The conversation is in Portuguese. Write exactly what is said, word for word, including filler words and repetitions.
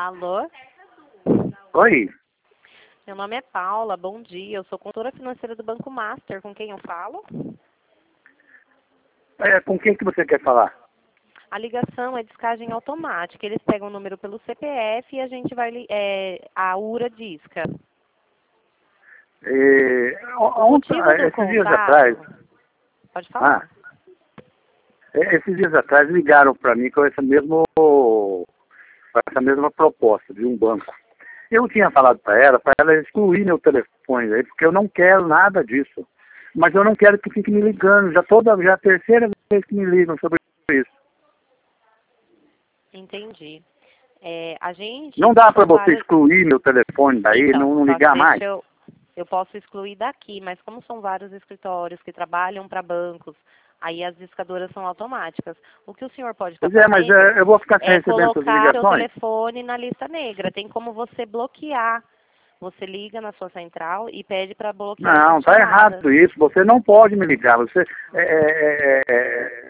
Alô? Oi, Meu nome é Paula, bom dia. Eu sou consultora financeira do Banco Master. Com quem eu falo? é, com quem que você quer falar? A ligação é descagem automática. Eles pegam o número pelo C P F e a gente vai... li- É, a URA disca. É, O ontem, motivo do esses dias atrás, contato... Pode ah, falar. é, esses dias atrás ligaram para mim com essa, mesmo, com essa mesma proposta de um banco. Eu tinha falado para ela, para ela excluir meu telefone aí, porque eu não quero nada disso. Mas eu não quero que fique me ligando, já toda, já é a terceira vez que me ligam sobre isso. Entendi. É, a gente... Não como dá para são você várias... excluir meu telefone daí, Então, não, não só que ligar mais? deixa eu... Eu posso excluir daqui, mas como são vários escritórios que trabalham para bancos, aí as discadoras são automáticas. O que o senhor pode estar Pois é, mas fazendo é, eu vou ficar sem é recebendo essas colocar seu ligações? telefone na lista negra. Tem como você bloquear. Você liga na sua central e pede para bloquear essas Não, tá chamadas. errado isso. Você não pode me ligar. Você, é, é, é, é,